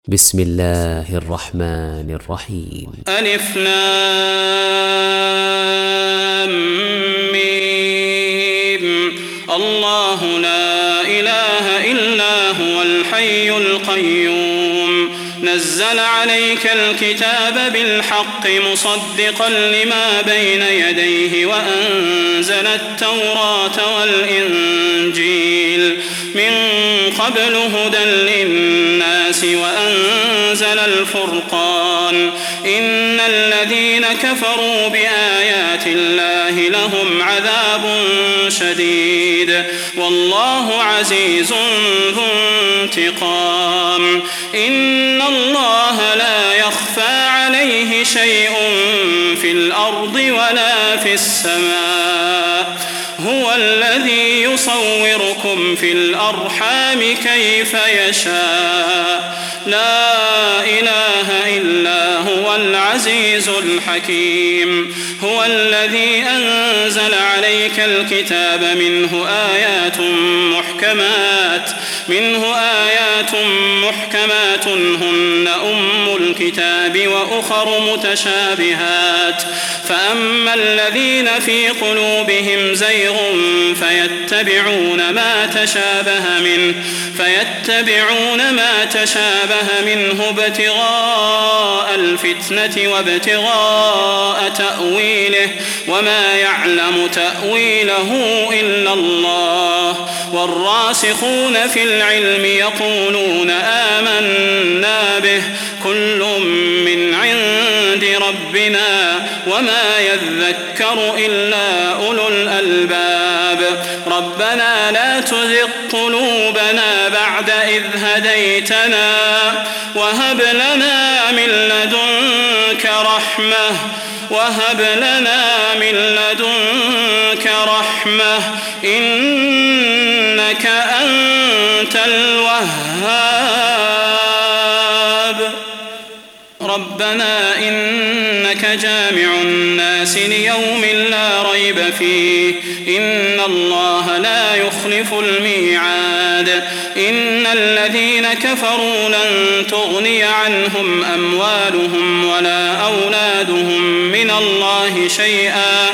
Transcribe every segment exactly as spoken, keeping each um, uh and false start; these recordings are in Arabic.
بسم الله الرحمن الرحيم. ألف لام ميم. الله لا إله إلا هو الحي القيوم نزل عليك الكتاب بالحق مصدقا لما بين يديه وأنزل التوراة والإنجيل من قبل هدى للناس وأنزل الفرقان إن الذين كفروا بآيات الله لهم عذاب شديد والله عزيز ذو انتقام. إن الله لا يخفى عليه شيء في الأرض ولا في السماء هو الذي يصوركم في الأرحام كيف يشاء لا إله إلا هو العزيز الحكيم. هو الذي أنزل عليك الكتاب منه آيات محكمات منه آيات محكمات هن أم الكتاب وأخر متشابهات فأما الذين في قلوبهم زيغ فيتبعون ما تشابه منه فيتبعون ما تشابه منه ابتغاء الفتنة وابتغاء تأويله وما يعلم تأويله إلا الله والراسخون في العلم يقولون آمنا به كل من عند ربنا وما يذكر إلا أولو الألباب. ربنا لا تزغ قلوبنا بعد إذ هديتنا وهب لنا من لدنك رحمة وهب لنا من لدنك رحمة إنك أنت الوهاب. ربنا إنك جامع الناس ليوم لا ريب فيه إن الله لا يخلف الميعاد. إن الذين كفروا لن تغني عنهم أموالهم ولا أولادهم من الله شيئا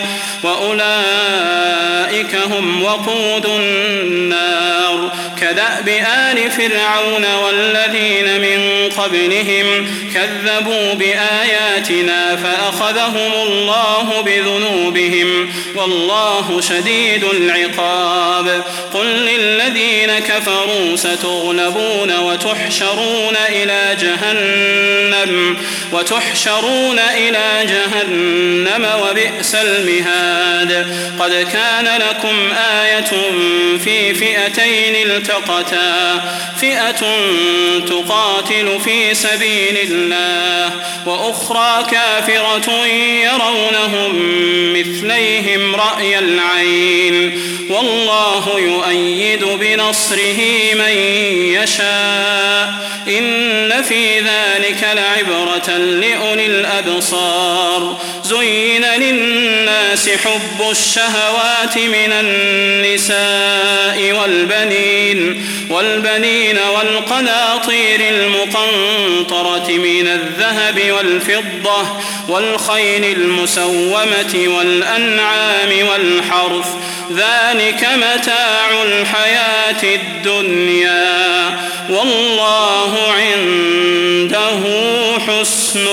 وأولئك هم وقود النار. كدأب آل فرعون والذين من قبلهم كذبوا بآياتنا فأخذهم الله بذنوبهم والله شديد العقاب. قل للذين كفروا ستغلبون وتحشرون إلى جهنم وتحشرون إلى جهنم وبئس المهاد. قد كان لكم آية في فئتين التقتا فئة تقاتل في سبيل الله وأخرى كافرة يرونهم مثليهم رأي العين والله يؤيد بنصره من يشاء إن في ذلك لعبرة لأولي الأبصار. زين للناس حب الشهوات من النساء والبنين والبنين والقناطير المقنطرة من الذهب والفضة والخيل المسومة والأنعام والحرث ذلك متاع الحياة الدنيا والله عنده حسن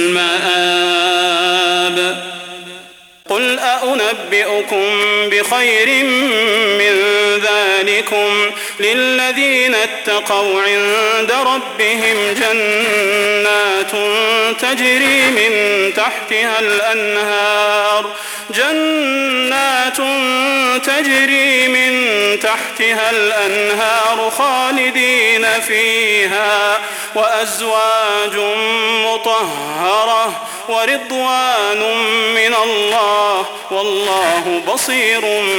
المآب. قل أنبئكم بخير من ذلكم للذين اتقوا عند ربهم جنات تجري من تحتها الأنهار جنات تجري من تحتها الأنهار خالدين فيها وأزواج مطهرة ورضوان من الله والله بصير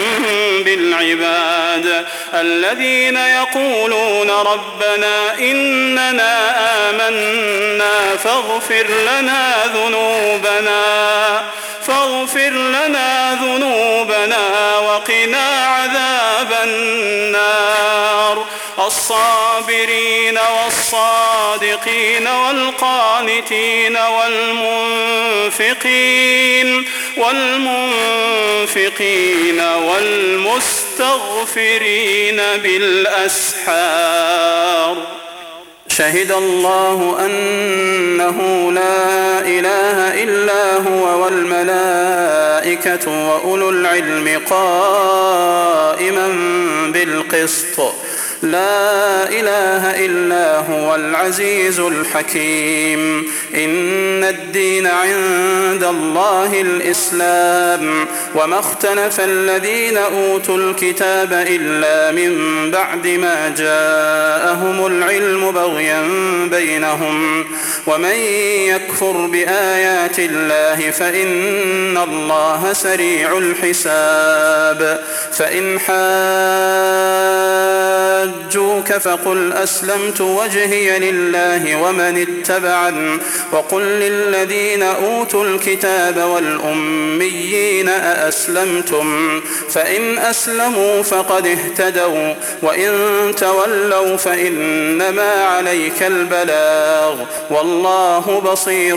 بالعباد. الذين يقولون ربنا إننا آمنا فاغفر لنا ذنوبنا فاغفر لنا ذنوبنا وقنا عذاب النار. الصابرين والصادقين والقانتين والمنفقين والمنفقين والمستغفرين بالأسحار. شهد الله أنه لا إله إلا هو والملائكة وأولو العلم قائما بالقسط لا إله إلا هو العزيز الحكيم. إن الدين عند الله الإسلام وما اختلف الذين أوتوا الكتاب إلا من بعد ما جاءهم العلم بغيا بينهم ومن يكفر بآيات الله فإن الله سريع الحساب. فإن حاجوك فقل أسلمت وجهي لله ومن اتبعن وقل للذين أوتوا الكتاب والأميين أأسلمتم فإن أسلموا فقد اهتدوا وإن تولوا فإنما عليك البلاغ والله بصير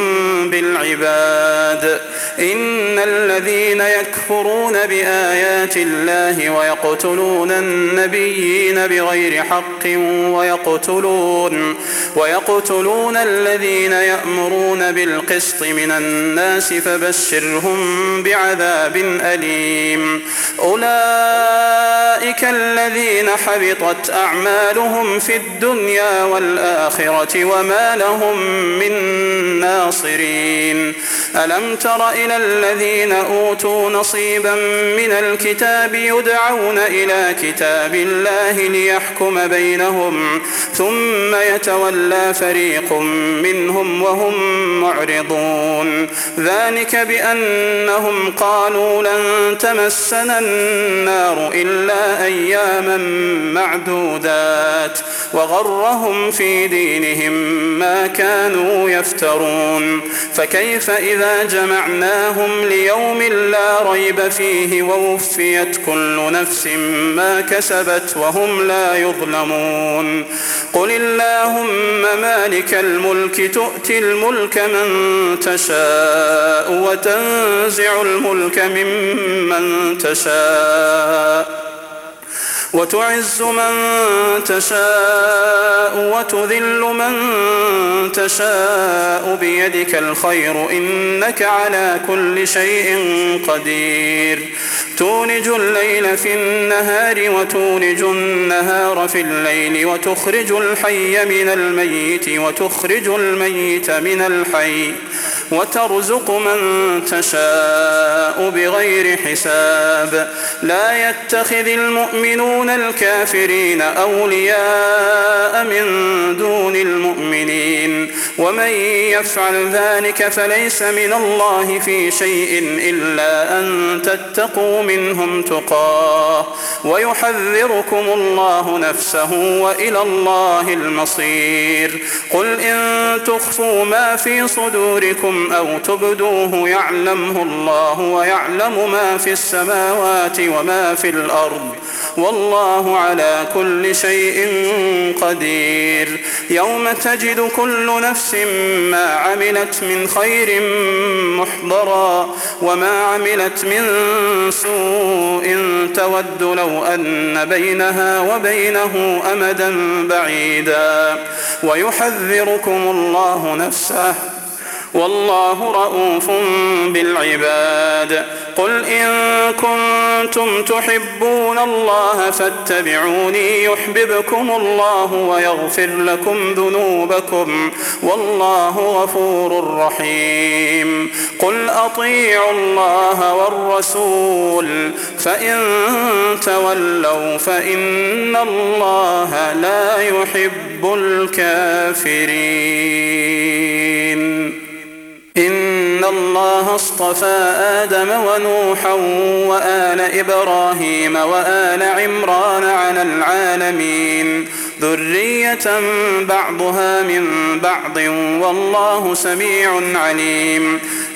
بالعباد. إن الذين يكفرون بآيات الله ويقتلون النبيين بغير حق ويقتلون, ويقتلون الذين يأمرون بالقسط من الناس فبشرهم بعذاب أليم. أولئك الذين حبطت أعمالهم في الدنيا والآخرة وما لهم من ناصرين. ألم تر إلى الذين أوتوا نصيبا من الكتاب يدعون إلى كتاب الله ليحكم بينهم ثم يتولى فريق منهم وهم معرضون. ذلك بأنهم قالوا لن تمسنا النار إلا أياما معدودات وغرهم في دينهم ما كانوا يفترون. فكيف إذا جمعناهم ليوم لا ريب فيه ووفيت كل نفس ما كسبت وهم لا يظلمون. قل اللهم مالك الملك تؤتي الملك من تشاء وتنزع الملك ممن تشاء وتعز من تشاء وتذل من تشاء بيدك الخير إنك على كل شيء قدير. تولج الليل في النهار وتولج النهار في الليل وتخرج الحي من الميت وتخرج الميت من الحي وترزق من تشاء بغير حساب. لا يتخذ المؤمنون الكافرين أولياء من دون المؤمنين ومن يفعل ذلك فليس من الله في شيء إلا أن تتقوا منهم تقاه ويحذركم الله نفسه وإلى الله المصير. قل إن تخفوا ما في صدوركم أو تبدوه يعلمه الله ويعلم ما في السماوات وما في الأرض والله على كل شيء قدير. يوم تجد كل نفس ما عملت من خير محضرا وما عملت من سوء تود لو أن بينها وبينه أمدا بعيدا ويحذركم الله نفسه والله رؤوف بالعباد. قل إن كنتم تحبون الله فاتبعوني يحببكم الله ويغفر لكم ذنوبكم والله غفور رحيم. قل أطيعوا الله والرسول فإن تولوا فإن الله لا يحب الكافرين. إن الله اصطفى آدم ونوحا وآل إبراهيم وآل عمران على العالمين ذرية بعضها من بعض والله سميع عليم.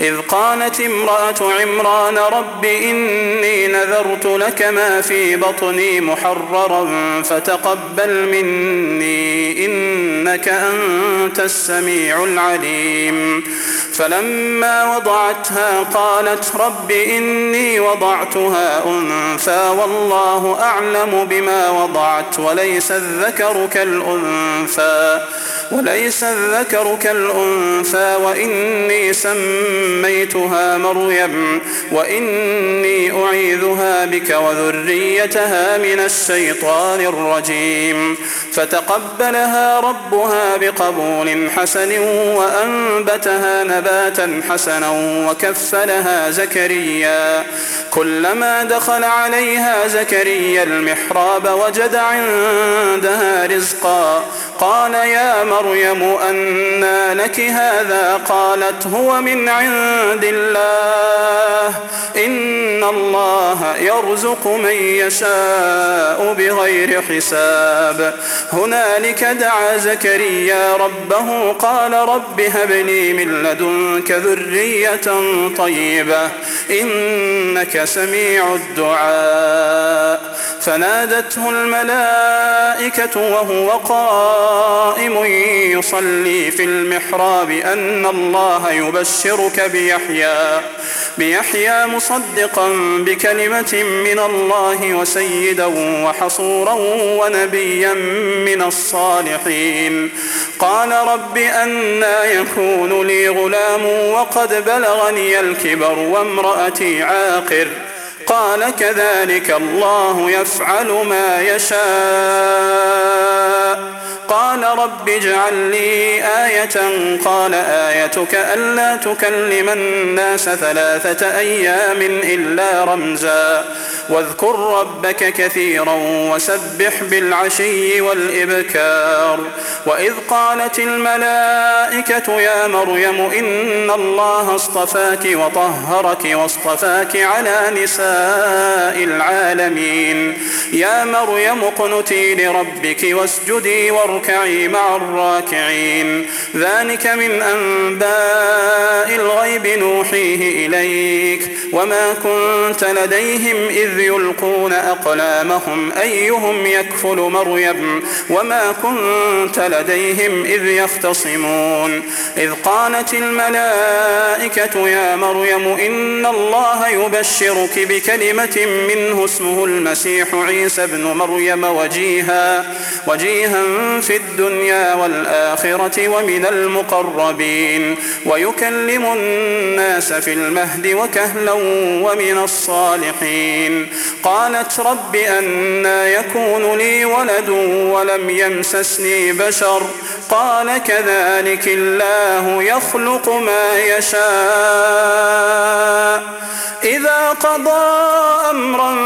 إذ قالت امرأة عمران رب إني نذرت لك ما في بطني محررا فتقبل مني إنك أنت السميع العليم فلما وضعتها قالت رب إني وضعتها أنثى والله أعلم بما وضعت وليس الذكر كالأنثى وليس الذكر كالأنثى وإني سميتها مريم وإني أعيذها بك وذريتها من الشيطان الرجيم فتقبلها ربها بقبول حسن وأنبتها نباتا حسنا وكفلها زكريا كلما دخل عليها زكريا المحراب وجد عندها رزقا قال يا مريم أنى لك هذا قالت هو من عند الله إن الله يرزق من يشاء بغير حساب هنالك دعا زكريا ربه قال رب هب لي من لدنك ذرية طيبة إنك سميع الدعاء فنادته الملائكة وهو قائم يصلي في المحراب أن الله يبشرك بيحيى بيحيى مصدقا بكلمة من الله وسيدا وحصورا ونبيا من الصالحين قال رب أنى يكون لي غلام وقد بلغني الكبر وامرأتي عاقر قال كذلك الله يفعل ما يشاء قال رب اجعل لي آية قال آيتك ألا تكلم الناس ثلاثة أيام إلا رمزا واذكر ربك كثيرا وسبح بالعشي والإبكار وإذ قالت الملائكة يا مريم إن الله اصطفاك وطهرك واصطفاك على نساء العالمين يا مريم اقنتي لربك واسجدي واركعي مع الراكعين ذلك من أنباء الغيب نوحيه إليك وما كنت لديهم إذ يلقون أقلامهم أيهم يكفل مريم وما كنت لديهم إذ يختصمون إذ قالت الملائكة يا مريم إن الله يبشرك بكلمة منه اسمه المسيح عيسى ابن مريم وجيها وجيها في الدنيا والآخرة ومن المقربين ويكلم الناس في المهد وكهلا ومن الصالحين قالت رب أنى يكون لي ولد ولم يمسسني بشر قال كذلك الله يخلق ما يشاء إذا قضى أمرا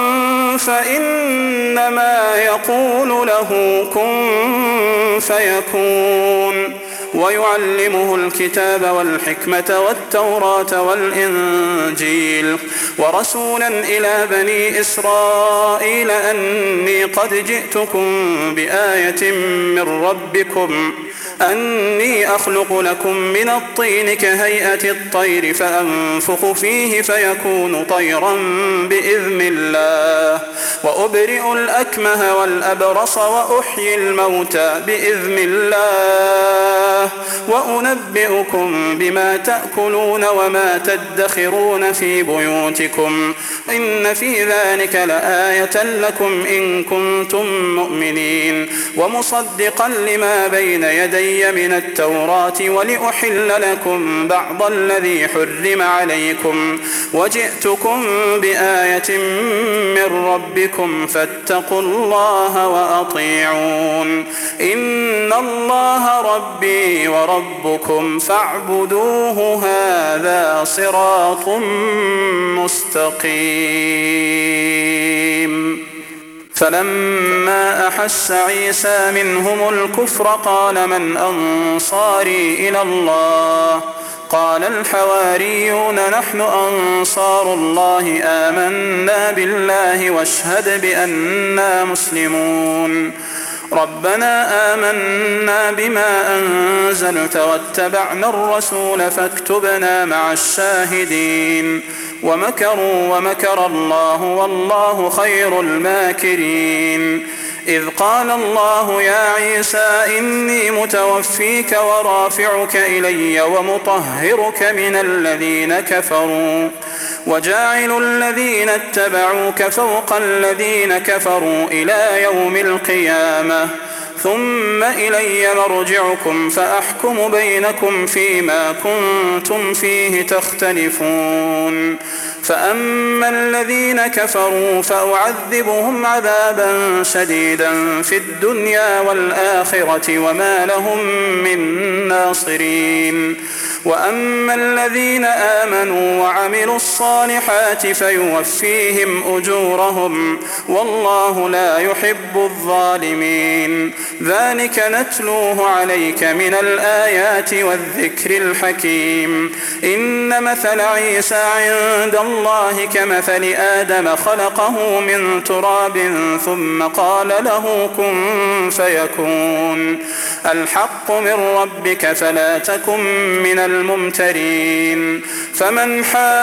فإنما يقول له كن فيكون ويعلمه الكتاب والحكمة والتوراة والإنجيل ورسولا إلى بني إسرائيل أني قد جئتكم بآية من ربكم أني أخلق لكم من الطين كهيئة الطير فأنفخ فيه فيكون طيرا بإذن الله وأبرئ الأكمه والأبرص وأحيي الموتى بإذن الله وأنبئكم بما تأكلون وما تدخرون في بيوتكم إن في ذلك لآية لكم إن كنتم مؤمنين ومصدقا لما بين يدي من التوراة ولأحل لكم بعض الذي حرم عليكم وجئتكم بآية من ربكم فاتقوا الله وأطيعون إن الله ربي وربكم فاعبدوه هذا صراط مستقيم فلما أحس عيسى منهم الكفر قال من أنصاري إلى الله قال الحواريون نحن أنصار الله آمنا بالله واشهد بأننا مسلمون ربنا آمنا بما أنزلت واتبعنا الرسول فاكتبنا مع الشاهدين ومكروا ومكر الله والله خير الماكرين إذ قال الله يا عيسى إني متوفيك ورافعك إلي ومطهرك من الذين كفروا وجاعل الذين اتبعوك فوق الذين كفروا إلى يوم القيامة ثم إلي مرجعكم فأحكم بينكم فيما كنتم فيه تختلفون فأما الذين كفروا فأعذبهم عذابا شديدا في الدنيا والآخرة وما لهم من ناصرين وأما الذين آمنوا وعملوا الصالحات فيوفيهم أجورهم والله لا يحب الظالمين ذلك نتلوه عليك من الآيات والذكر الحكيم إن مثل عيسى عند الله كمثل آدم خلقه من تراب ثم قال له كن فيكون الحق من ربك فلا تكن من الممترين فمن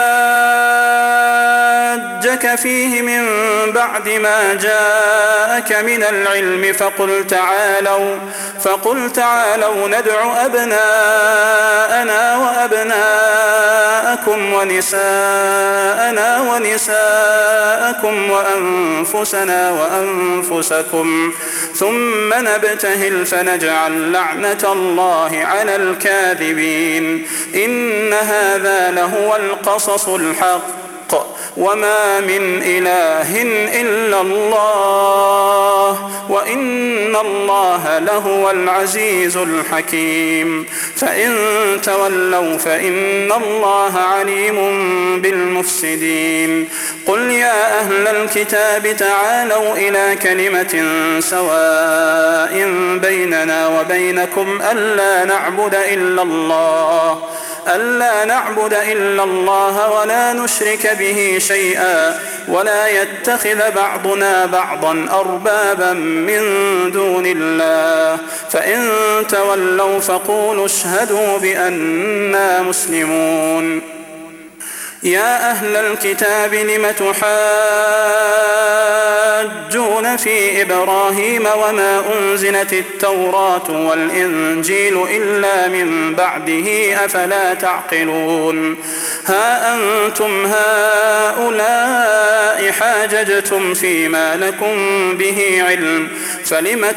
حاجك فيه من بعد ما جاءك من العلم فقل تعالوا فقل تعالوا ندع أبناءنا وأبناءكم ونساءنا ونساءكم وأنفسنا وأنفسكم ثم نبتهل فنجعل لعنة الله على الكاذبين إن هذا لهو القصص الحق وما من إله إلا الله وإن الله لهو العزيز الحكيم فإن تولوا فإن الله عليم بالمفسدين قل يا أهل الكتاب تعالوا إلى كلمة سواء بيننا وبينكم ألا نعبد إلا الله ألا نعبد إلا الله ولا نشرك به شيئا ولا يتخذ بعضنا بعضا أربابا من دون الله فإن تولوا فقولوا اشهدوا بأننا مسلمون يا أهل الكتاب لم تحاجون في إبراهيم وما أنزلت التوراة والإنجيل إلا من بعده أفلا تعقلون ها أنتم هؤلاء حاججتم فيما لكم به علم فلم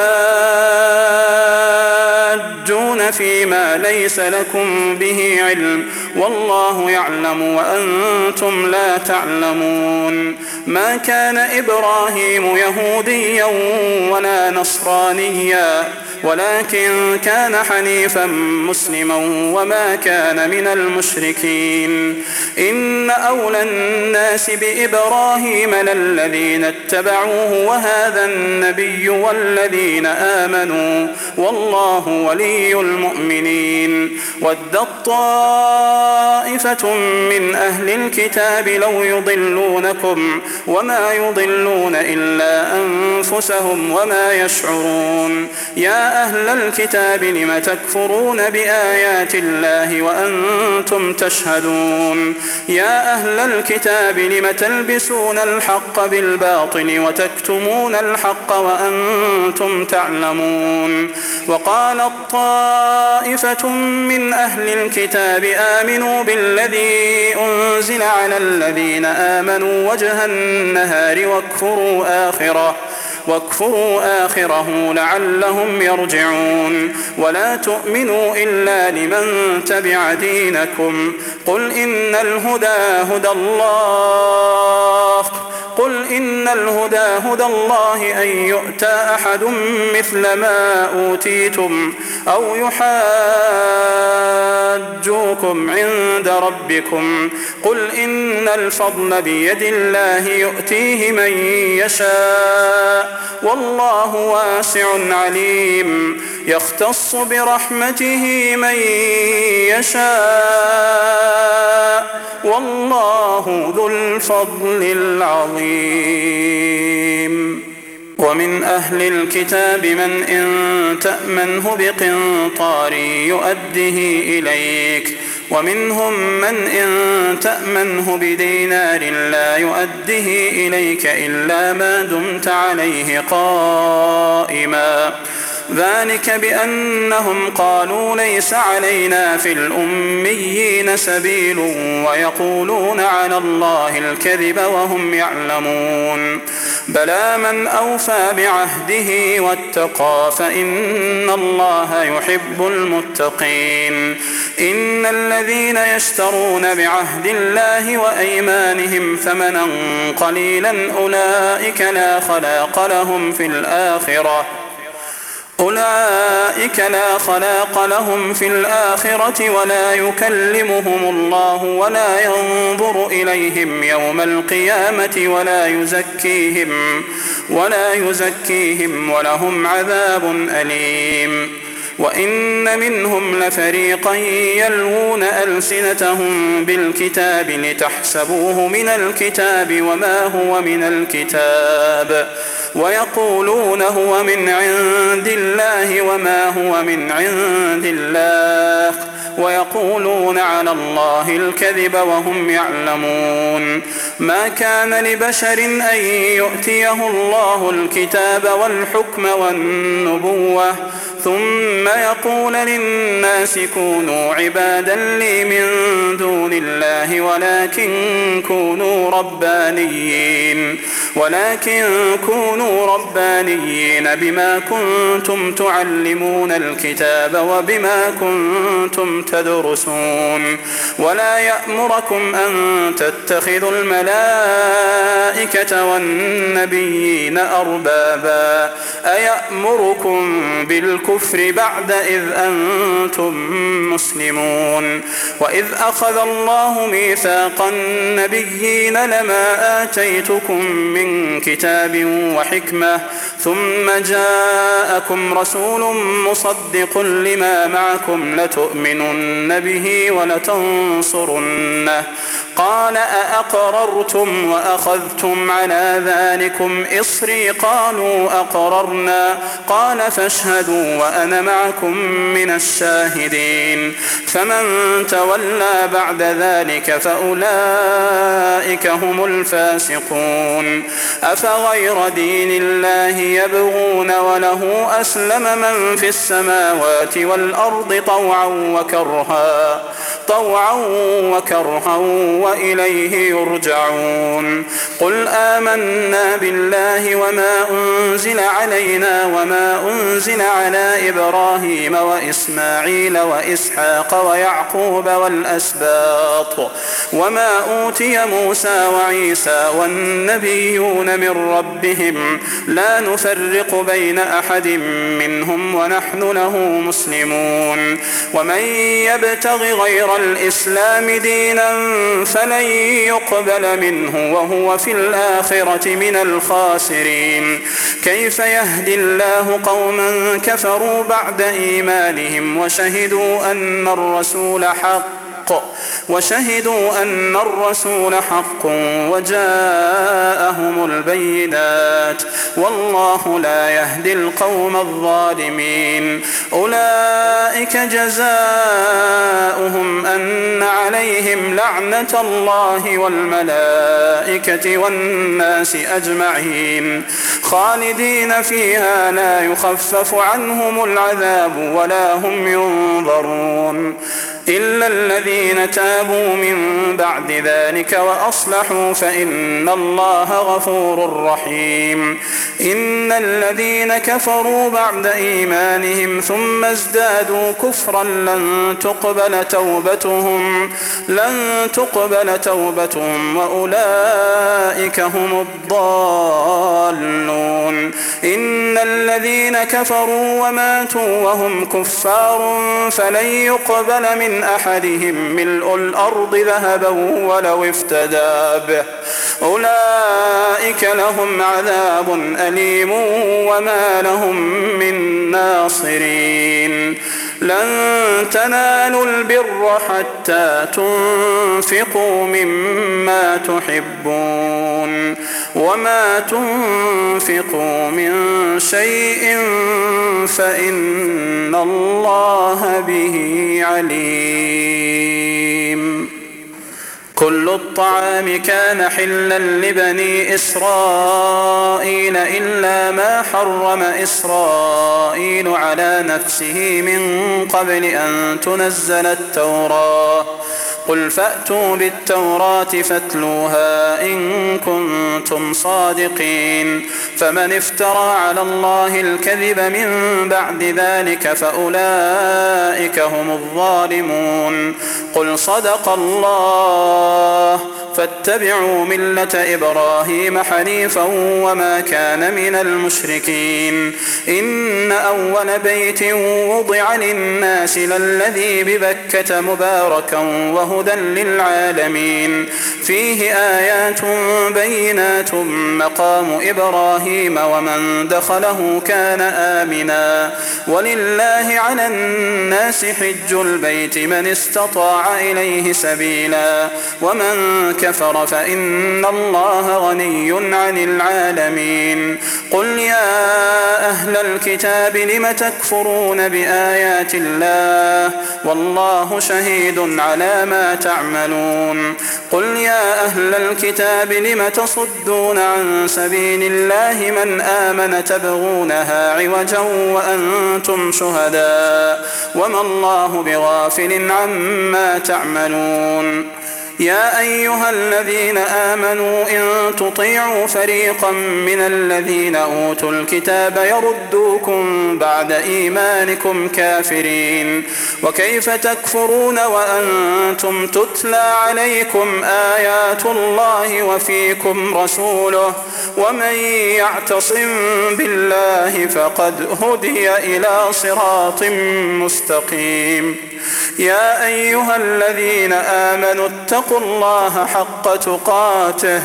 تحاجون فيما ليس لكم به علم والله يعلم وأنتم لا تعلمون ما كان إبراهيم يهوديا ولا نصرانيا ولكن كان حنيفا مسلما وما كان من المشركين إن أولى الناس بإبراهيم للذين اتبعوه وهذا النبي والذين آمنوا والله ولي المؤمنين ود طائفة من أهل الكتاب لو يضلونكم وما يضلون إلا أنفسهم وما يشعرون يا أهل الكتاب لم تكفرون بآيات الله وأنتم تشهدون يا أهل الكتاب لم تلبسون الحق بالباطل وتكتمون الحق وأنتم تعلمون وقالت طائفة من أهل الكتاب آمنوا بالذي أنزل على الذين آمنوا وجه النهار واكفروا آخره واكفروا آخره لعلهم يرجعون ولا تؤمنوا إلا لمن تبع دينكم قل إن الهدى هدى الله قل إن الهدى هدى الله أن يؤتى أحد مثل ما أوتيتم أو يحاجوكم عند ربكم قل إن الفضل بيد الله يؤتيه من يشاء والله واسع عليم يختص برحمته من يشاء والله ذو الفضل العظيم. ومن أهل الكتاب من إن تأمنه بقنطار يؤده إليك ومنهم من إن تأمنه بدينار لا يؤده إليك إلا ما دمت عليه قائما ذلك بأنهم قالوا ليس علينا في الأميين سبيل ويقولون على الله الكذب وهم يعلمون بلى من أوفى بعهده واتقى فإن الله يحب المتقين إن الذين يشترون بعهد الله وأيمانهم ثمنا قليلا أولئك لا خلاق لهم في الآخرة أولئك لا خلاق لهم في الآخرة ولا يكلمهم الله ولا ينظر إليهم يوم القيامة ولا يزكيهم ولا يزكيهم ولهم عذاب أليم وإن منهم لفريقا يلوون ألسنتهم بالكتاب لتحسبوه من الكتاب وما هو من الكتاب ويقولون هو من عند الله وما هو من عند الله ويقولون على الله الكذب وهم يعلمون ما كان لبشر أن يؤتيه الله الكتاب والحكم والنبوة ثم يقول للناس كونوا عبادا لي من دون الله ولكن كونوا ربانيين ولكن كونوا ربانيين بما كنتم تعلمون الكتاب وبما كنتم تدرسون ولا يأمركم أن تتخذوا الملائكة والنبيين أربابا أيأمركم بالكفر بعد إذ أنتم مسلمون وإذ أخذ الله ميثاق النبيين لما آتيتكم من كتاب وحكمة ثم جاءكم رسول مصدق لما معكم لتؤمنن به ولتنصرنه قال أأقررتم وأخذتم على ذلكم إصري قالوا أقررنا قال فاشهدوا وأنا معكم من الشاهدين فمن تولى بعد ذلك فأولئك هم الفاسقون أفغير دين الله يبغون وله أسلم من في السماوات والأرض طوعا وكرها طوعا وكرها وإليه يرجعون قل آمنا بالله وما أنزل علينا وما أنزل على إبراهيم وإسماعيل وإسحاق ويعقوب والأسباط وما أوتي موسى وعيسى والنبيون من ربهم لا نفرق بين أحد منهم ونحن له مسلمون ومن يبتغ غير الإسلام دينا فلن يقبل منه وهو في الآخرة من الخاسرين كيف يهدي الله قوما كفروا بعد إيمانهم وشهدوا أن الرسول حق وشهدوا أن الرسول حق وجاءهم البينات والله لا يهدي القوم الظالمين أولئك جزاؤهم أن عليهم لعنة الله والملائكة والناس أجمعين خالدين فيها لا يخفف عنهم العذاب ولا هم ينظرون إلا الذين تابوا من بعد ذلك وأصلحوا فإن الله غفور رحيم إن الذين كفروا بعد إيمانهم ثم ازدادوا كفرا لن تقبل توبتهم لن تقبل توبتهم وأولئك هم الضالون إن الذين كفروا وماتوا وهم كفار فلن يقبل من أحدهم ملء الأرض ذهبا ولو افتدى به أولئك لهم عذاب أليم وما لهم من ناصرين لن تنالوا البر حتى تنفقوا مما تحبون وما تنفقوا من شيء فإن الله به عليم. كل الطعام كان حلا لبني إسرائيل إلا ما حرم إسرائيل على نفسه من قبل أن تنزل التوراة. قل فأتوا بالتوراة فاتلوها إن كنتم صادقين. فمن افترى على الله الكذب من بعد ذلك فأولئك هم الظالمون. قل صدق الله فاتبعوا ملة إبراهيم حنيفا وما كان من المشركين. إن أول بيت وضع للناس للذي ببكة مباركا وهدى للعالمين. فيه آيات بينات مقام إبراهيم ومن دخله كان آمنا. ولله على الناس حج البيت من استطاع إليه سبيلا ومن كفر فإن الله غني عن العالمين. قل يا أهل الكتاب لم تكفرون بآيات الله والله شهيد على ما تعملون. قل يا أهل الكتاب لم تصدون عن سبيل الله من آمن تبغونها عوجا وأنتم شهداء وما الله بغافل عما تعملون. يا أيها الذين آمنوا إن تطيعوا فريقا من الذين أوتوا الكتاب يردوكم بعد إيمانكم كافرين. وكيف تكفرون وأنتم تتلى عليكم آيات الله وفيكم رسوله ومن يعتصم بالله فقد هدي إلى صراط مستقيم. يا أيها الذين آمنوا اتقوا الله حق تقاته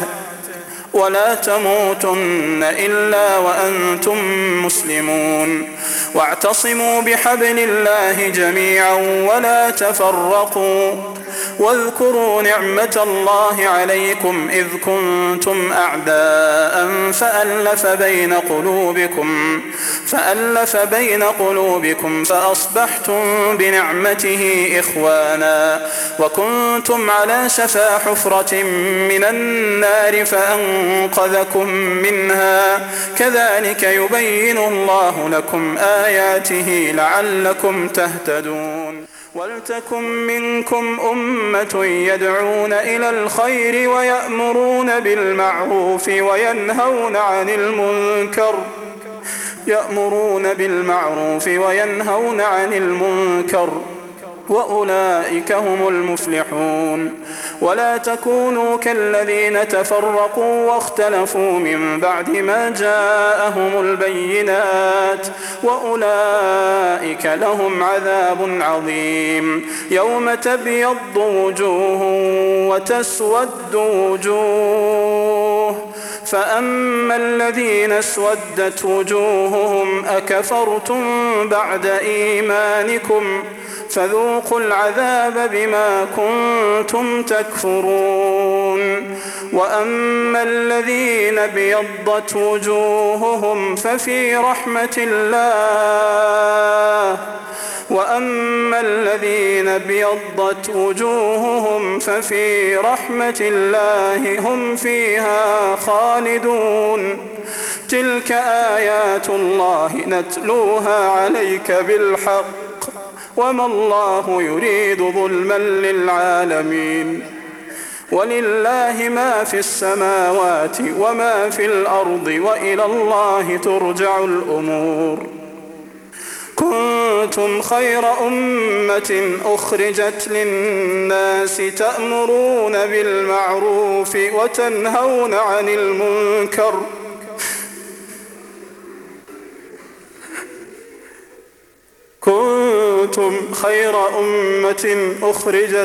ولا تموتن إلا وأنتم مسلمون. واعتصموا بحبل الله جميعا ولا تفرقوا. واذكروا نعمة الله عليكم إذ كنتم أعداء فألف بين قلوبكم فألف بين قلوبكم فأصبحتم بنعمته إخوانا وكنتم على شفا حفرة من النار فأنقذكم منها. كذلك يبين الله لكم آياته لعلكم تهتدون. ولتكن منكم أمة يدعون إلى الخير ويأمرون بالمعروف وينهون عن المنكر يأمرون بالمعروف وينهون عن المنكر وأولئك هم المفلحون. ولا تكونوا كالذين تفرقوا واختلفوا من بعد ما جاءهم البينات وأولئك لهم عذاب عظيم. يوم تبيض وجوه وتسود وجوه فأما الذين اسودت وجوههم أكفرتم بعد إيمانكم فذوقوا العذاب بما كنتم تكفرون. وأما الذين ابيضت وجوههم ففي رحمة الله وأما الذين ابيضت وجوههم ففي رحمة الله هم فيها خالدون. تلك آيات الله نتلوها عليك بالحق وما الله يريد ظلما للعالمين. ولله ما في السماوات وما في الأرض وإلى الله ترجع الأمور. كنتم خير أمة أخرجت للناس تأمرون بالمعروف وتنهون عن المنكر كنتم خير أمة أخرجت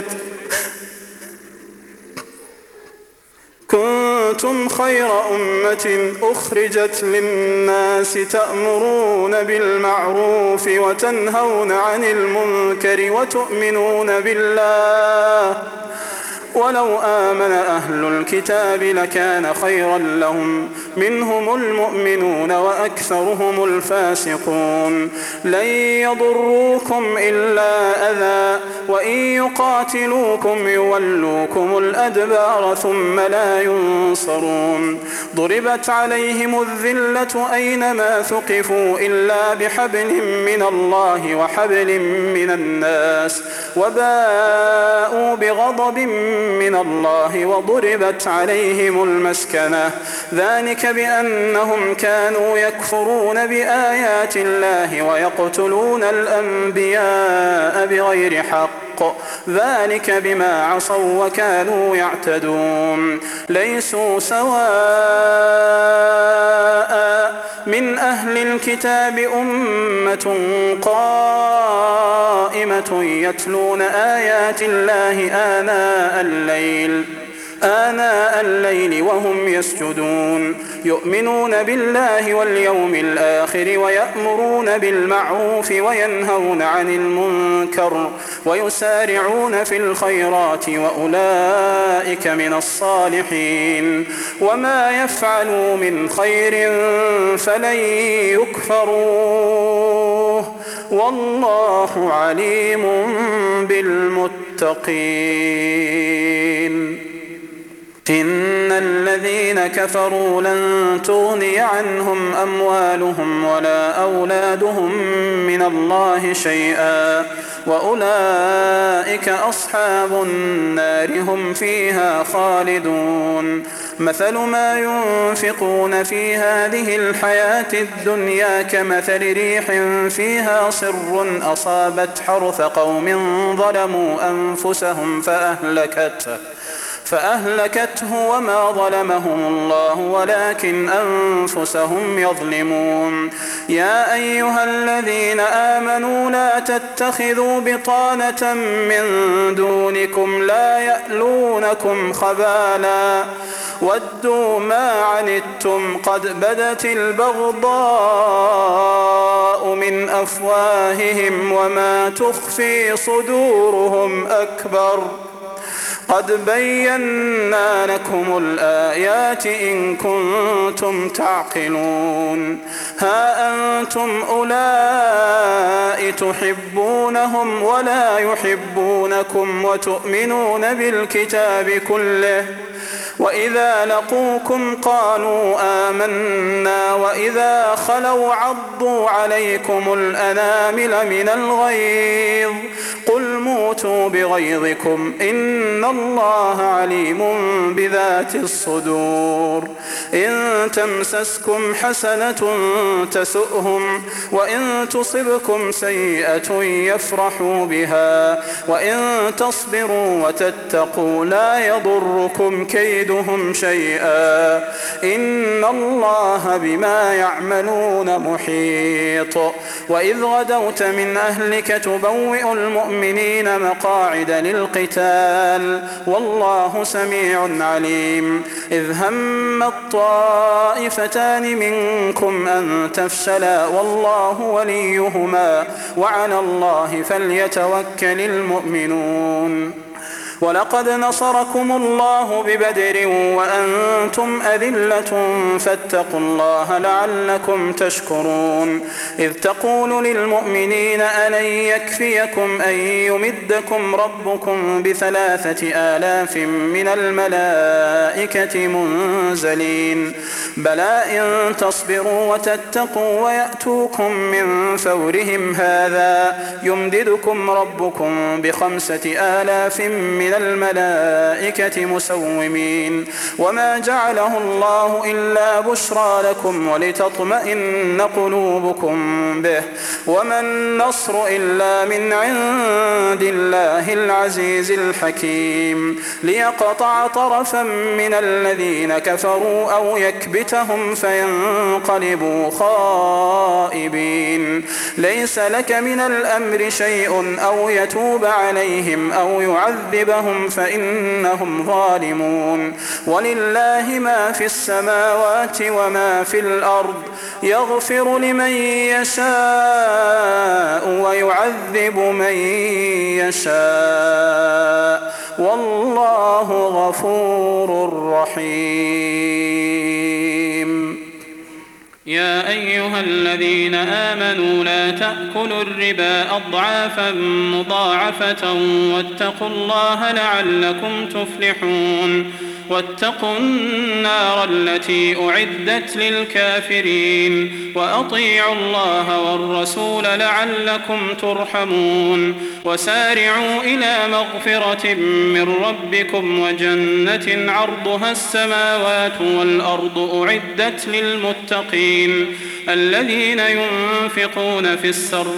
كنتم خير أمة أخرجت للناس تأمرون بالمعروف وتنهون عن المنكر وتؤمنون بالله ولو آمن أهل الكتاب لكان خيرا لهم منهم المؤمنون وأكثرهم الفاسقون لن يضروكم إلا أذى وإن يقاتلوكم يولوكم الأدبار ثم لا ينصرون ضربت عليهم الذلة أينما ثقفوا إلا بحبل من الله وحبل من الناس وباءوا بغضب من الله وضربت عليهم المسكنة ذلك بأنهم كانوا يكفرون بآيات الله ويقتلون الأنبياء بغير حق ذلك بما عصوا وكانوا يعتدون ليسوا سواء من أهل الكتاب أمة قائمة يتلون آيات الله آناء الليل آناء الليل وهم يسجدون يؤمنون بالله واليوم الآخر ويأمرون بالمعروف وينهون عن المنكر ويسارعون في الخيرات وأولئك من الصالحين وما يفعلوا من خير فلن يكفروه والله عليم بالمتقين إن الذين كفروا لن تغني عنهم أموالهم ولا أولادهم من الله شيئا وأولئك أصحاب النار هم فيها خالدون مثل ما ينفقون في هذه الحياة الدنيا كمثل ريح فيها صر أصابت حرث قوم ظلموا أنفسهم فأهلكته فأهلكته وما ظلمهم الله ولكن أنفسهم يظلمون يا أيها الذين آمنوا لا تتخذوا بطانة من دونكم لا يألونكم خبالا ودوا ما عنتم قد بدت البغضاء من أفواههم وما تخفي صدورهم أكبر قد بينا لكم الآيات إن كنتم تعقلون ها أنتم أولئك تحبونهم ولا يحبونكم وتؤمنون بالكتاب كله وإذا لقوكم قالوا آمنا وإذا خلوا عضوا عليكم الأنامل من الغيظ قل موتوا بغيظكم إن الله عليم بذات الصدور إن تمسسكم حسنة تسؤهم وإن تصبكم سيئة يفرحوا بها وإن تصبروا وتتقوا لا يضركم كيدهم شيئا إن الله بما يعملون محيط وإذ غدوت من أهلك تبوئ المؤمنين مقاعد للقتال والله سميع عليم إذ هم الطائفتان منكم أن تفشلا والله وليهما وعلى الله فليتوكل المؤمنون ولقد نصركم الله ببدر وأنتم أذلة فاتقوا الله لعلكم تشكرون إذ تقول للمؤمنين ألن يكفيكم أن يمدكم ربكم بثلاثة آلاف من الملائكة منزلين بلى إن تصبروا وتتقوا ويأتوكم من فورهم هذا يمددكم ربكم بخمسة آلاف من من الملائكة مسومين وما جعله الله إلا بشرى لكم ولتطمئن قلوبكم به وما النصر إلا من عند الله العزيز الحكيم ليقطع طرفا من الذين كفروا أو يكبتهم فينقلبوا خائبين ليس لك من الأمر شيء أو يتوب عليهم أو يعذبهم فإنهم ظالمون ولله ما في السماوات وما في الأرض يغفر لمن يشاء ويعذب من يشاء والله غفور رحيم. يا أيها الذين آمنوا لا تأكلوا الربا أضعافا مضاعفة واتقوا الله لعلكم تفلحون. واتقوا النار التي أعدت للكافرين وأطيعوا الله والرسول لعلكم ترحمون. وسارعوا إلى مغفرة من ربكم وجنة عرضها السماوات والأرض أعدت للمتقين الذين ينفقون في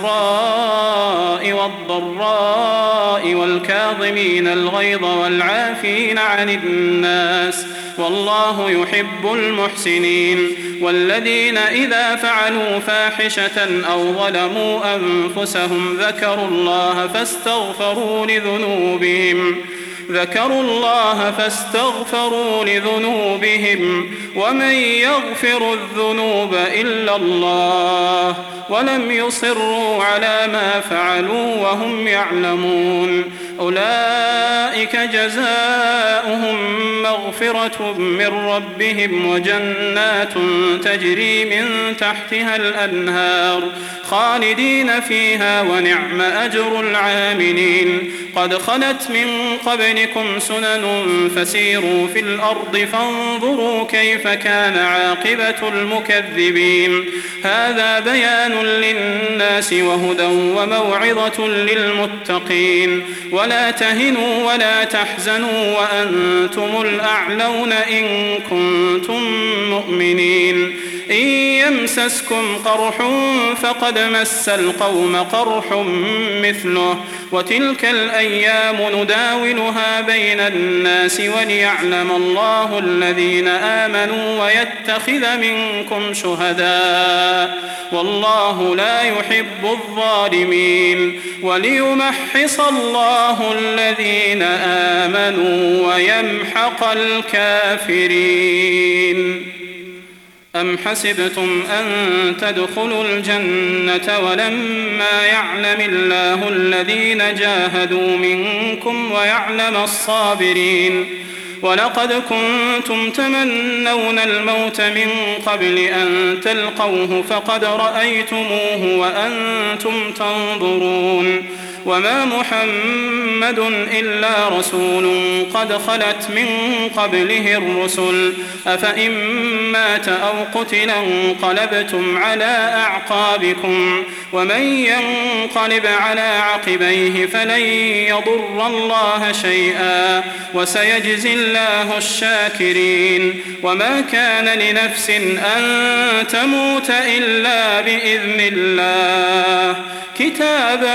السراء والضراء والكاظمين الغيظ والعافين عن الناس والله يحب المحسنين. والذين إذا فعلوا فاحشة أو ظلموا أنفسهم ذكروا الله فاستغفروا لذنوبهم ذكروا الله فاستغفروا لذنوبهم ومن يغفر الذنوب إلا الله ولم يصروا على ما فعلوا وهم يعلمون. أولئك جزاؤهم مغفرة من ربهم وجنات تجري من تحتها الأنهار خالدين فيها ونعم أجر العاملين. قد خلت من قبلكم سنن فسيروا في الأرض فانظروا كيف كان عاقبة المكذبين. هذا بيان للناس وهدى وموعظة للمتقين. ولا تهنوا ولا تحزنوا وأنتم الأعلون إن كنتم مؤمنين. إن يمسسكم قرح فقد مس القوم قرح مثله وتلك الأيام نداولها بين الناس وليعلم الله الذين آمنوا ويتخذ منكم شهداء والله لا يحب الظالمين. وليمحص الله الذين آمنوا ويمحق الكافرين. أم حسبتم أن تدخلوا الجنة ولما يعلم الله الذين جاهدوا منكم ويعلم الصابرين. ولقد كنتم تمنون الموت من قبل أن تلقوه فقد رأيتموه وأنتم تنظرون. وما محمد إلا رسول قد خلت من قبله الرسل أفإن مات أو قتل انقلبتم على أعقابكم ومن ينقلب على عقبيه فلن يضر الله شيئا وسيجزي الله الشاكرين. وما كان لنفس أن تموت إلا بإذن الله كتابا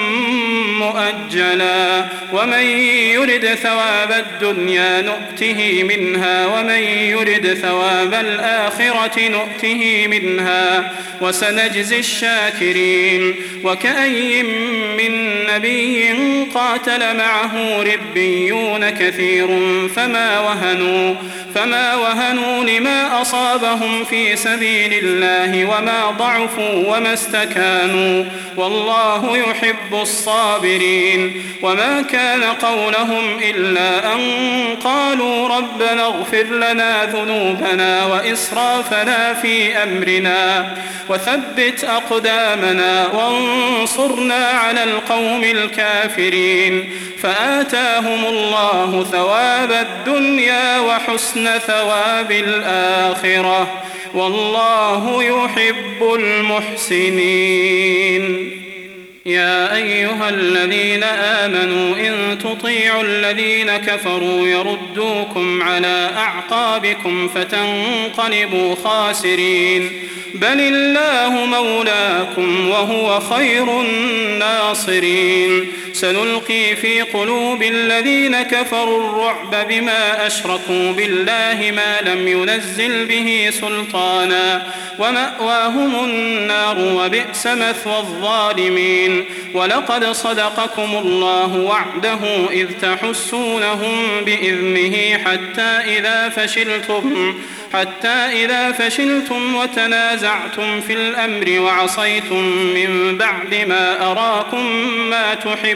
مؤجلا. ومن يرد ثواب الدنيا نؤته منها ومن يرد ثواب الآخرة نؤته منها وسنجزي الشاكرين. وكأي من نبي قاتل معه ربيون كثير فما وهنوا فما وهنوا لما أصابهم في سبيل الله وما ضعفوا وما استكانوا والله يحب الصابرين. وما كان قولهم إلا أن قالوا ربنا اغفر لنا ذنوبنا وإسرافنا في أمرنا وثبت أقدامنا وانصرنا على القوم الكافرين. فآتاهم الله ثواب الدنيا وحسن ثواب الآخرة والله يحب المحسنين. يا أيها الذين آمنوا إن تطيعوا الذين كفروا يردوكم على أعقابكم فتنقلبوا خاسرين. بل الله مولاكم وهو خير الناصرين. سنلقي في قلوب الذين كفروا الرعب بما أشركوا بالله ما لم ينزل به سلطانا ومأواهم النار وبئس مثوى الظالمين. ولقد صدقكم الله وعده إذ تحسونهم بإذنه حتى إذا فشلتم حتى إذا فشلتم وتنازعتم في الأمر وعصيتم من بعد ما أراكم ما تحبون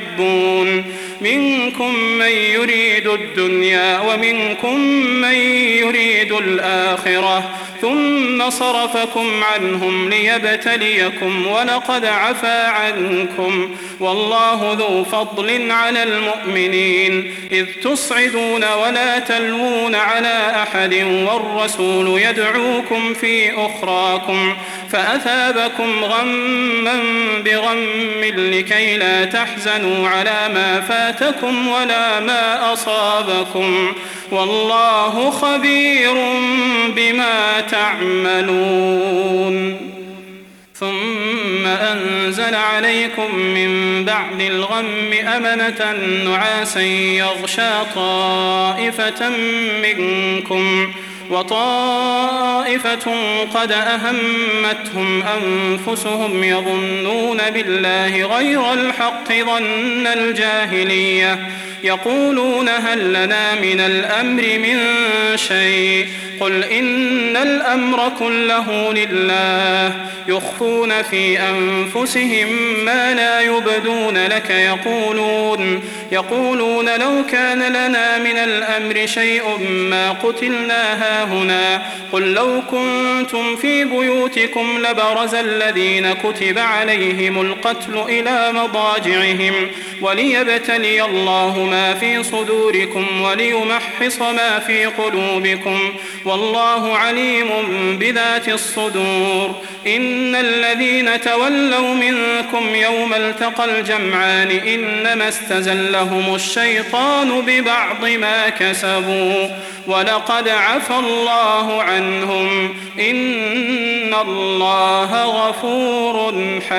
تحبون منكم من يريد الدنيا ومنكم من يريد الآخرة ثم صرفكم عنهم ليبتليكم ولقد عفا عنكم والله ذو فضل على المؤمنين إذ تصعدون ولا تلوون على أحد والرسول يدعوكم في أخراكم فأثابكم غما بغم لكي لا تحزنوا على ما فاتكم ولا ما أصابكم والله خبير بما تعملون ثم أنزل عليكم من بعد الغم أمنة نعاسا يغشى طائفة منكم وطائفة قد أهمتهم أنفسهم يظنون بالله غير الحق ظن الجاهلية يقولون هل لنا من الأمر من شيء قل إن الأمر كله لله يخفون في أنفسهم ما لا يبدون لك يقولون يقولون لو كان لنا من الأمر شيء ما قتلنا هاهنا قل لو كنتم في بيوتكم لبرز الذين كتب عليهم القتل إلى مضاجعهم وليبتلي الله ما في صدوركم وليمحص ما في قلوبكم والله عليم بذات الصدور إن الذين تولوا منكم يوم التقى الجمعان إنما استزلهم الشيطان ببعض ما كسبوا ولقد عفى الله عنهم إن الله غفور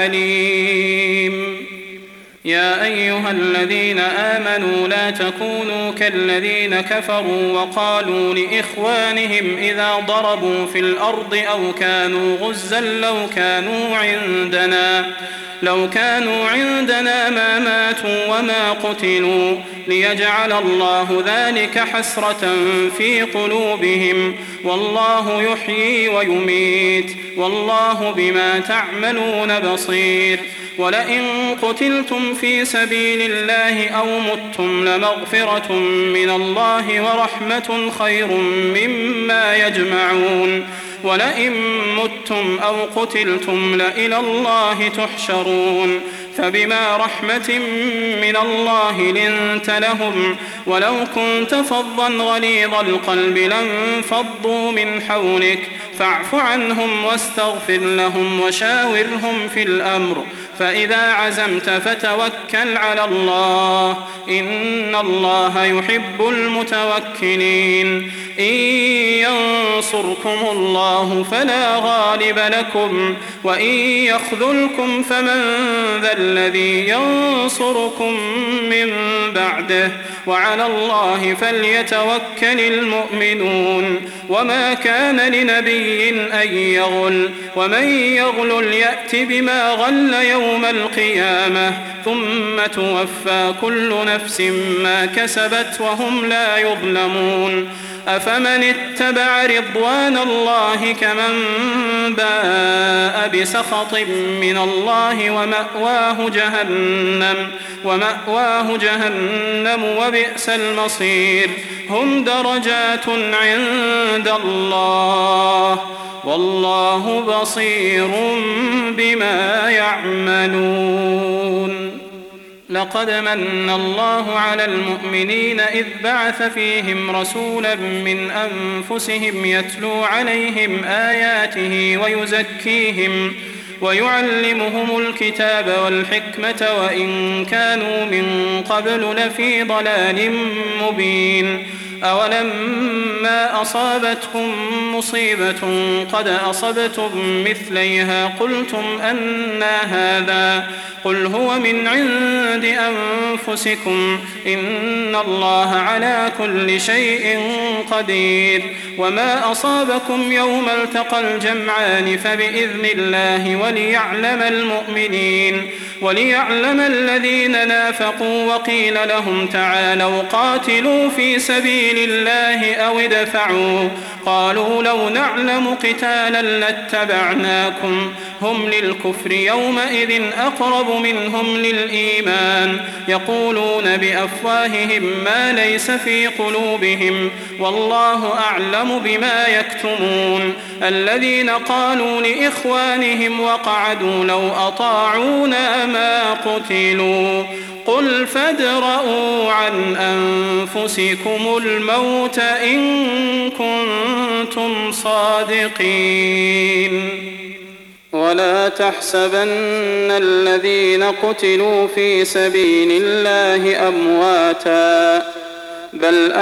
حليم يا أيها الذين آمنوا لا تكونوا كالذين كفروا وقالوا لإخوانهم إذا ضربوا في الأرض أو كانوا غزا لو كانوا عندنا لو كانوا عندنا ما ماتوا وما قتلوا ليجعل الله ذلك حسرة في قلوبهم والله يحيي ويميت والله بما تعملون بصير ولئن قتلتم في سبيل الله أو متم لمغفرة من الله ورحمة خير مما يجمعون ولئن متم أو قتلتم لإلى الله تحشرون فبما رحمة من الله لنت لهم ولو كنت فظا غليظ القلب لانفضوا من حولك فاعف عنهم واستغفر لهم وشاورهم في الأمر فإذا عزمت فتوكل على الله إن الله يحب المتوكلين إن ينصركم الله فلا غالب لكم وإن يخذلكم فمن ذا الذي ينصركم من بعده وعلى الله فليتوكل المؤمنون وما كان لنبي أن يغل ومن يغل يأت بما غل يوم القيامة ثم توفى كل نفس ما كسبت وهم لا يظلمون أفمن اتبع رضوان الله كمن باء بسخط من الله ومأواه جهنم ومأواه جهنم وبئس المصير هم درجات عند الله والله بصير بما يعملون لقد من الله على المؤمنين إذ بعث فيهم رسولا من أنفسهم يتلو عليهم آياته ويزكيهم ويعلمهم الكتاب والحكمة وإن كانوا من قبل لفي ضلال مبين أولما أصابتكم مصيبة قد أصبتم مثليها قلتم أنى هذا قل هو من عند أنفسكم إن الله على كل شيء قدير وما أصابكم يوم التقى الجمعان فبإذن الله وليعلم المؤمنين وليعلم الذين نافقوا وقيل لهم تعالوا قاتلوا في سبيل الله أو ادفعوا قالوا لو نعلم قتالا لاتبعناكم هم للكفر يومئذ أقرب منهم للإيمان يقولون بأفواههم ما ليس في قلوبهم والله أعلم بما يكتمون الذين قالوا لإخوانهم وقعدوا لو أطاعونا ما قتلوا قل فادرءوا عن أنفسكم الموت إن كنتم صادقين ولا تحسبن الذين قتلوا في سبيل الله أمواتا بل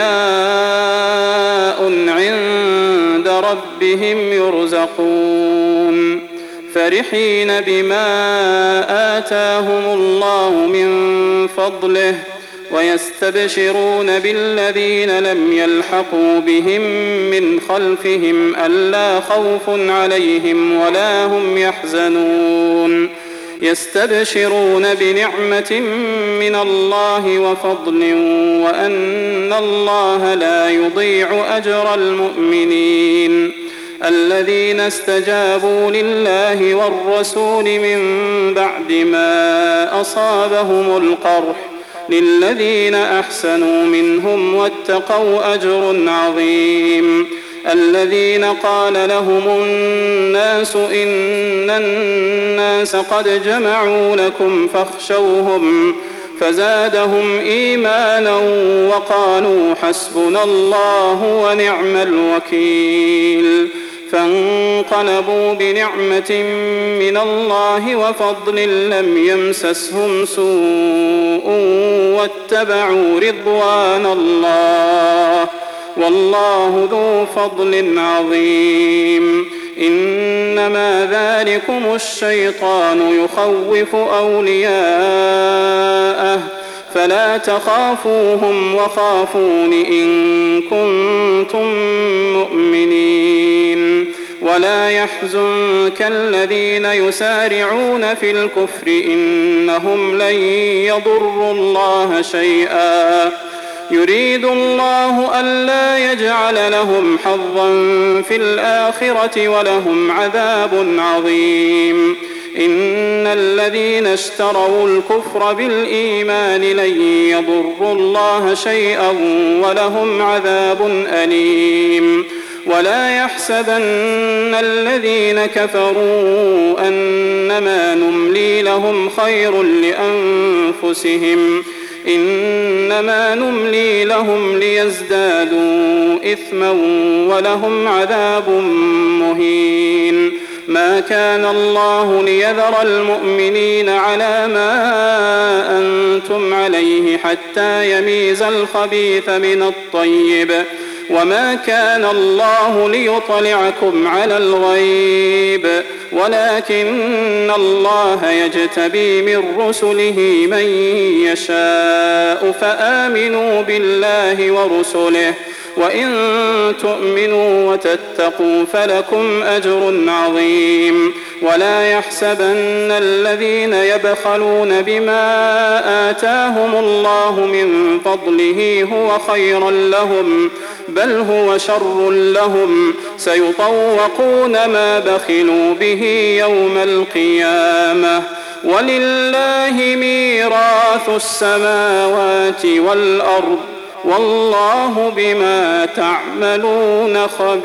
أحياء عند ربهم يرزقون فرحين بما آتاهم الله من فضله ويستبشرون بالذين لم يلحقوا بهم من خلفهم ألا خوف عليهم ولا هم يحزنون يستبشرون بنعمة من الله وفضل وأن الله لا يضيع أجر المؤمنين الذين استجابوا لله والرسول من بعد ما أصابهم القرح للذين أحسنوا منهم واتقوا أجر عظيم الذين قال لهم الناس إن الناس قد جمعوا لكم فاخشوهم فزادهم إيمانا وقالوا حسبنا الله ونعم الوكيل فانقلبوا بنعمة من الله وفضل لم يمسسهم سوء واتبعوا رضوان الله والله ذو فضل عظيم إنما ذلكم الشيطان يخوف أولياءه فلا تخافوهم وخافون إن كنتم مؤمنين ولا يحزنك الذين يسارعون في الكفر إنهم لن يضروا الله شيئا يريد الله ألا يجعل لهم حظا في الآخرة ولهم عذاب عظيم إن الذين اشتروا الكفر بالإيمان لن يضروا الله شيئا ولهم عذاب أليم ولا يحسبن الذين كفروا أنما نملي لهم خير لأنفسهم إنما نملي لهم ليزدادوا إثما ولهم عذاب مهين ما كان الله ليذر المؤمنين على ما أنتم عليه حتى يميز الخبيث من الطيب وما كان الله ليطلعكم على الغيب ولكن الله يجتبي من رسله من يشاء فآمنوا بالله ورسله وإن تؤمنوا وتتقوا فلكم أجر عظيم ولا يحسبن الذين يبخلون بما آتاهم الله من فضله هو خيرا لهم بل هو شر لهم سيطوقون ما بخلوا به يوم القيامة ولله ميراث السماوات والأرض والله بما تعملون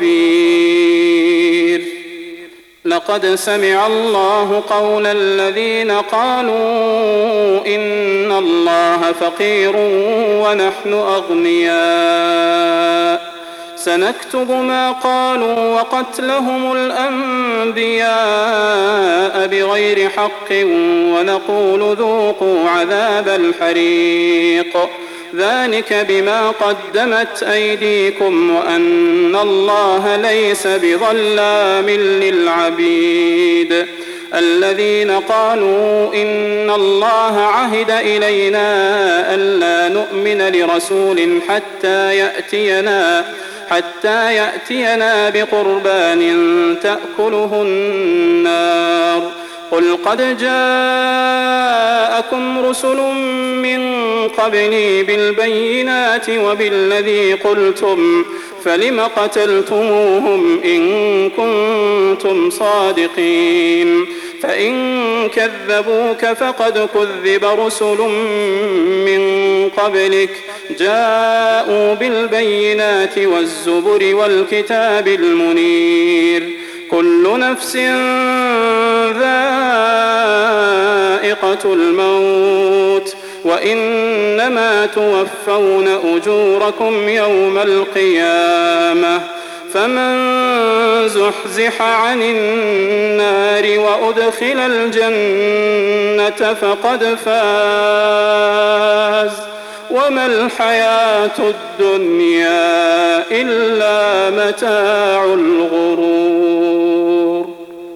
خبير لقد سمع الله قول الذين قالوا إن الله فقير ونحن أغنياء سنكتب ما قالوا وقتلهم الأنبياء بغير حق ونقول ذوقوا عذاب الحريق ذلك بما قدمت أيديكم وأن الله ليس بظلام للعبيد الذين قالوا إن الله عهد إلينا ألا نؤمن لرسول حتى يأتينا حتى يأتينا بقربان تأكله النار قل قد جاءكم رسل من قبلي بالبينات وبالذي قلتم فلم قتلتموهم إن كنتم صادقين فإن كذبوك فقد كذب رسل من قبلك جاءوا بالبينات والزبر والكتاب المنير كل نفس ذائقة الموت وإنما توفون أجوركم يوم القيامة فمن زحزح عن النار وأدخل الجنة فقد فاز وما الحياة الدنيا إلا متاع الغرور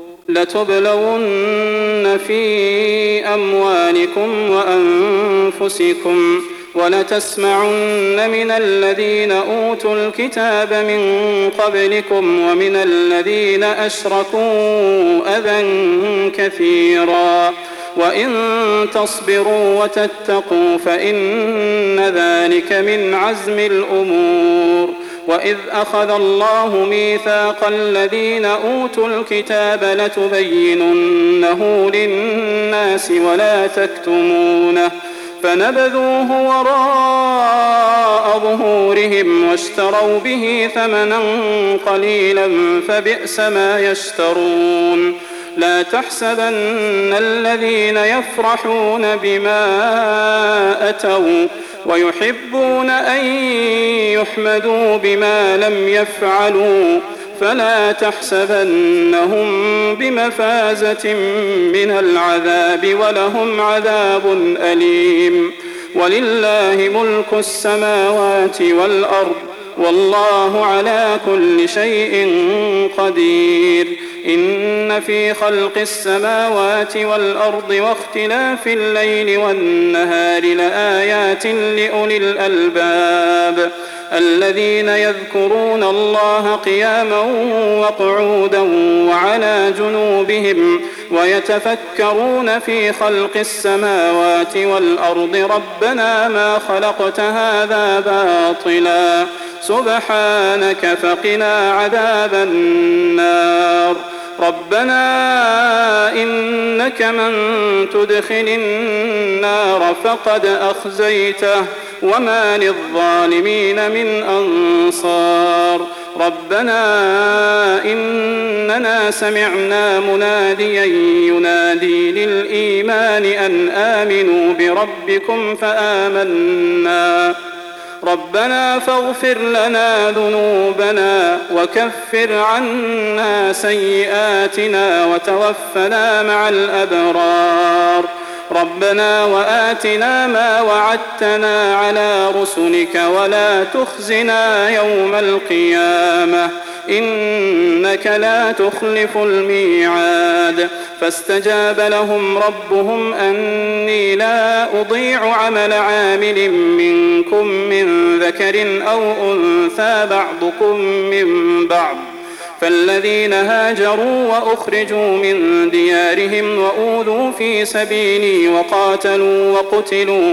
لتبلون في أموالكم وأنفسكم ولتسمعن من الذين أوتوا الكتاب من قبلكم ومن الذين أشركوا أذى كثيرا وإن تصبروا وتتقوا فإن ذلك من عزم الأمور وإذ أخذ الله ميثاق الذين أوتوا الكتاب لتبيننه للناس ولا تكتمونه فنبذوه وراء ظهورهم واشتروا به ثمنا قليلا فبئس ما يشترون لا تحسبن الذين يفرحون بما أتوا ويحبون أن يحمدوا بما لم يفعلوا فلا تحسبنهم بمفازة من العذاب ولهم عذاب أليم ولله ملك السماوات والأرض والله على كل شيء قدير إن في خلق السماوات والأرض واختلاف الليل والنهار لآيات لأولي الألباب الذين يذكرون الله قياما وقعودا وعلى جنوبهم ويتفكرون في خلق السماوات والأرض ربنا ما خلقت هذا باطلا سبحانك فقنا عذاب النار ربنا إنك من تدخل النار فقد أخزيته وما للظالمين من أنصار ربنا إننا سمعنا مناديا ينادي للإيمان أن آمنوا بربكم فآمنا ربنا فاغفر لنا ذنوبنا وكفر عنا سيئاتنا وتوفنا مع الأبرار ربنا وآتنا ما وعدتنا على رسلك ولا تخزنا يوم القيامة إنك لا تخلف الميعاد فاستجاب لهم ربهم أني لا أضيع عمل عامل منكم من ذكر أو أنثى بعضكم من بعض فالذين هاجروا وأخرجوا من ديارهم وأوذوا في سبيلي وقاتلوا وقتلوا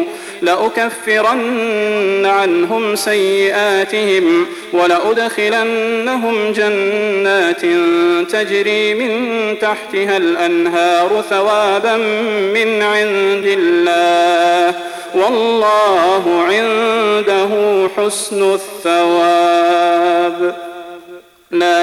لأكفرن عنهم سيئاتهم ولأدخلنهم جنات تجري من تحتها الأنهار ثوابا من عند الله والله عنده حسن الثواب لا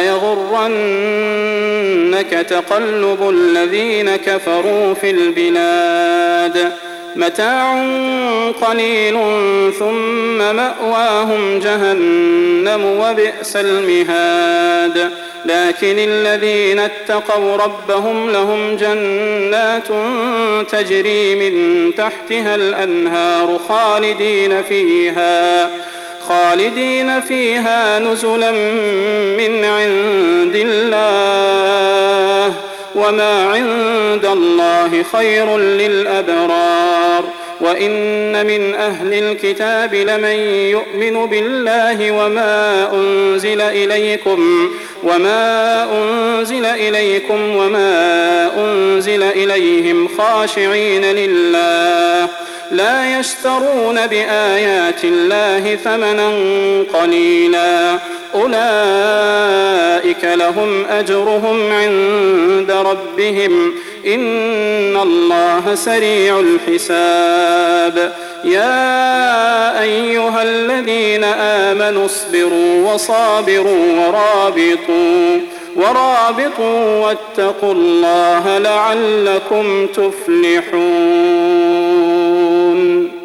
يغرنك تقلب الذين كفروا في البلاد متاع قليل ثم مأواهم جهنم وبئس المهاد لكن الذين اتقوا ربهم لهم جنات تجري من تحتها الأنهار خالدين فيها خالدين فيها نزلا من عند الله وما عند الله خير للأبرار وإن من أهل الكتاب لمن يؤمن بالله وما أنزل إليكم وما أنزل إليكم وما أنزل إليهم خاشعين لله لا يشترون بآيات الله ثمنا قليلا أولئك لهم أجرهم عند ربهم إن الله سريع الحساب يا أيها الذين آمنوا اصبروا وصابروا ورابطوا ورابطوا واتقوا الله لعلكم تفلحون.